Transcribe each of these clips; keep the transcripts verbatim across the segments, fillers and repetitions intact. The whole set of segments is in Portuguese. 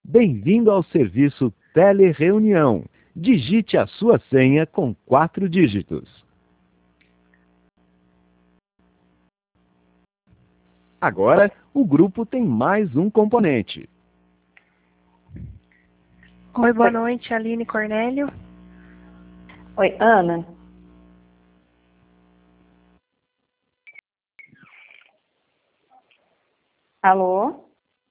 Bem-vindo ao serviço Telereunião. Digite a sua senha com quatro dígitos. Agora, o grupo tem mais um componente. Oi, boa noite, Aline Cornélio. Oi, Ana. Alô?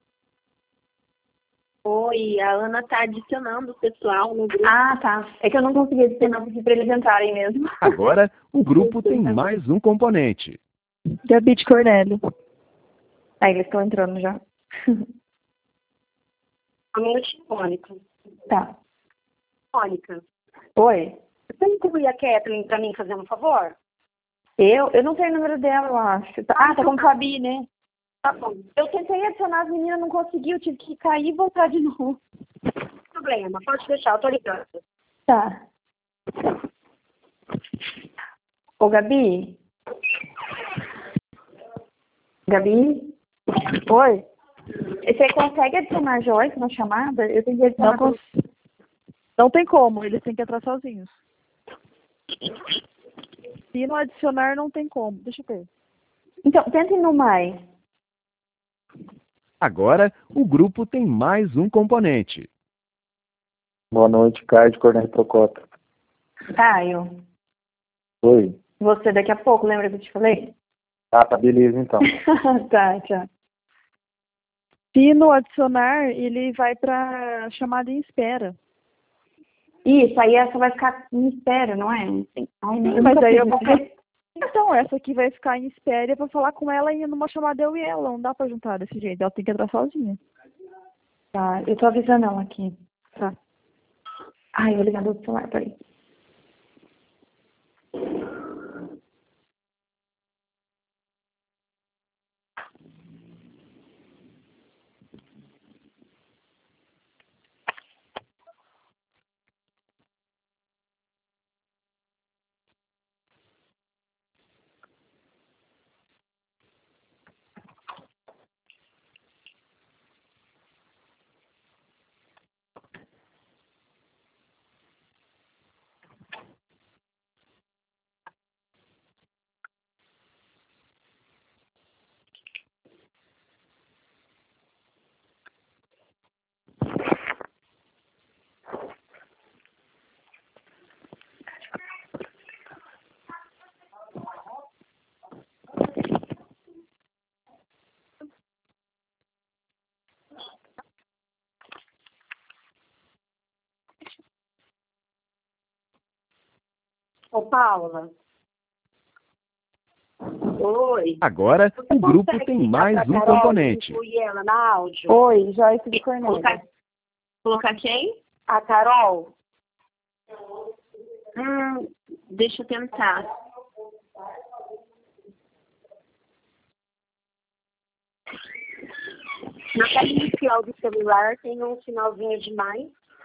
Oi, a Ana está adicionando o pessoal no grupo. Ah, tá. É que eu não consegui adicionar para eles entrarem mesmo. Agora, o grupo tem mais um componente. Gabi de Cornélio. Aí eles estão entrando já. Um minutinho, Mônica. Tá. Mônica, Oi. você inclui a Kathleen para mim, fazer um favor? Eu? Eu não tenho o número dela, eu acho. Ah, tá como Fabi, né? Tá bom. Eu tentei adicionar as meninas, não consegui, eu tive que cair e voltar de novo. Não tem problema, pode deixar, eu tô ligando. Tá. Ô, Gabi? Gabi? Oi? Você consegue adicionar a Joyce na chamada? Eu tentei adicionar. Não, cons... não tem como, eles têm que entrar sozinhos. Se não adicionar, não tem como. Deixa eu ver. Então, tentem no mais. Agora, o grupo tem mais um componente. Boa noite, Caio de Cornélio Procota. Caio, Oi. você daqui a pouco, lembra que eu te falei? Ah, tá, beleza então. Tá, tchau. Se não adicionar, ele vai para chamada em espera. Isso, aí essa vai ficar em espera, não é? Ai, nem Mas nunca aí fiz eu vou... isso. Então, essa aqui vai ficar em espera para falar com ela e numa chamada eu e ela. Não dá para juntar desse jeito. Ela tem que entrar sozinha. Tá, eu tô avisando ela aqui. Tá. Ai, eu vou ligar do celular, peraí. Ô, Paula. Oi. Agora, Você o grupo consegue tem ligar mais pra um Carol e componente. incluir ela na áudio? Oi, Joyce de Cornélio. Colocar, colocar quem? A Carol? Hum, deixa eu tentar. Na tela inicial do celular tem um sinalzinho de mais.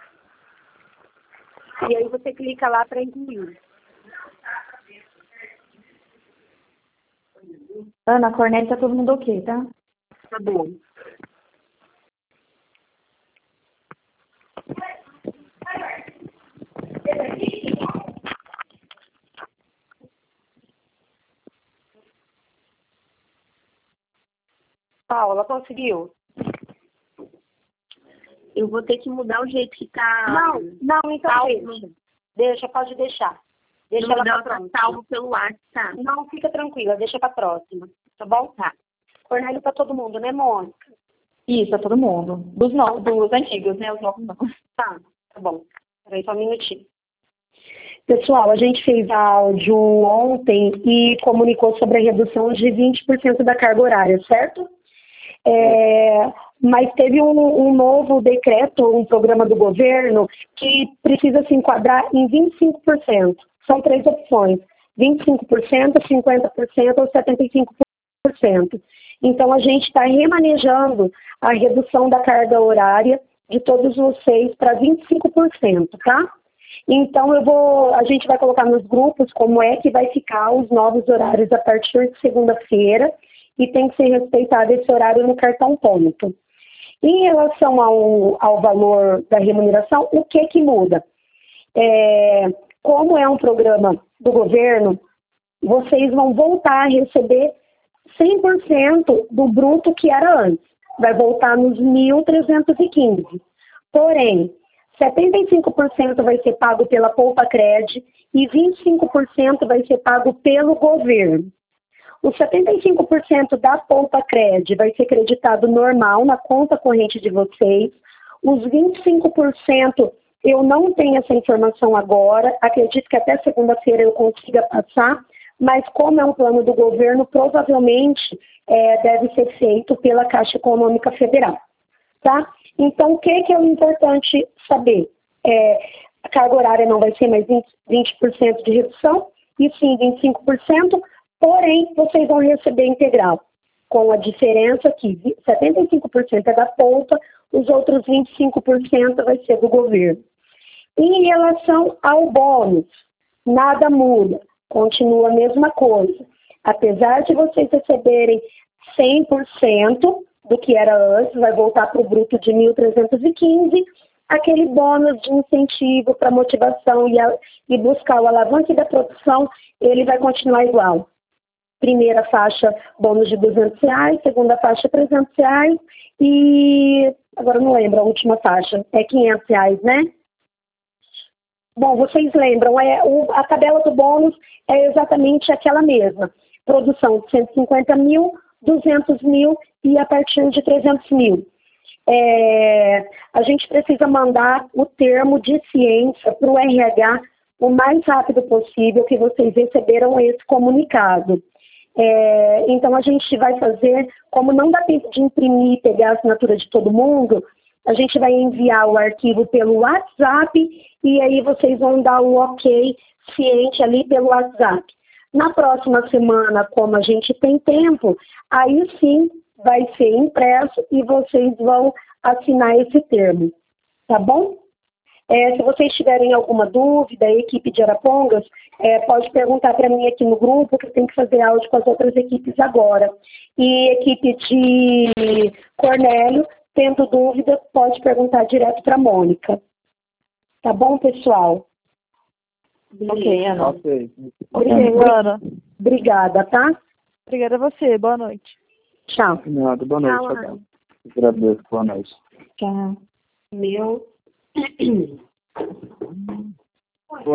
E aí você clica lá para incluir. Ana, Cornélio, tá todo mundo ok, tá? Tá bom. Paula, conseguiu? Eu vou ter que mudar o jeito que tá. Não, não, então Salvo. deixa. Deixa, pode deixar. Deixa ela pra próxima. Salvo pelo WhatsApp. Não, fica tranquila, deixa pra próxima. Tá bom? Tá. Cornélio pra todo mundo, né, Mônica? Isso, tá todo mundo. Dos, no... dos antigos, né? Os novos não. Tá, tá bom. Peraí só um minutinho. Pessoal, a gente fez áudio ontem e comunicou sobre a redução de vinte por cento da carga horária, certo? É, mas teve um, um novo decreto, um programa do governo, que precisa se enquadrar em vinte e cinco por cento. São três opções, vinte e cinco por cento, cinquenta por cento ou setenta e cinco por cento. Então, a gente está remanejando a redução da carga horária de todos vocês para vinte e cinco por cento, tá? Então, eu vou, a gente vai colocar nos grupos como é que vai ficar os novos horários a partir de segunda-feira, e tem que ser respeitado esse horário no cartão ponto. Em relação ao, ao valor da remuneração, o que que muda? É, como é um programa do governo, vocês vão voltar a receber cem por cento do bruto que era antes. Vai voltar nos mil trezentos e quinze. Porém, setenta e cinco por cento vai ser pago pela Poupa-Cred e vinte e cinco por cento vai ser pago pelo governo. Os setenta e cinco por cento da Poupa-Cred vai ser creditado normal na conta corrente de vocês. Os vinte e cinco por cento eu não tenho essa informação agora, acredito que até segunda-feira eu consiga passar, mas como é um plano do governo, provavelmente é, deve ser feito pela Caixa Econômica Federal, tá? Então, o que, que é importante saber? É, a carga horária não vai ser mais vinte por cento de redução, e sim vinte e cinco por cento, porém, vocês vão receber integral, com a diferença que setenta e cinco por cento é da Poupa, os outros vinte e cinco por cento vai ser do governo. Em relação ao bônus, nada muda. Continua a mesma coisa. Apesar de vocês receberem cem por cento do que era antes, vai voltar para o bruto de mil trezentos e quinze, aquele bônus de incentivo para motivação e, a, e buscar o alavanque da produção, ele vai continuar igual. Primeira faixa, bônus de duzentos reais, segunda faixa, trezentos reais e, agora não lembro, a última faixa, é quinhentos reais, né? Bom, vocês lembram, é, o, a tabela do bônus é exatamente aquela mesma. Produção de cento e cinquenta mil, duzentos mil e a partir de trezentos mil. É, a gente precisa mandar o termo de ciência para o R H o mais rápido possível que vocês receberam esse comunicado. É, então, a gente vai fazer, como não dá tempo de imprimir e pegar a assinatura de todo mundo, a gente vai enviar o arquivo pelo WhatsApp e aí vocês vão dar o ok ciente ali pelo WhatsApp. Na próxima semana, como a gente tem tempo, aí sim vai ser impresso e vocês vão assinar esse termo, tá bom? É, se vocês tiverem alguma dúvida, a equipe de Arapongas, é, pode perguntar para mim aqui no grupo, que eu tenho que fazer áudio com as outras equipes agora. E equipe de Cornélio, tendo dúvida, pode perguntar direto para a Mônica. Tá bom, pessoal? Ok, Ana. Ok. Ok, Ana. Obrigada, tá? Obrigada a você. Boa noite. Tchau. Nada, boa noite. Tchau, Tchau, Ana. Agradeço, boa noite. Tchau. Meu.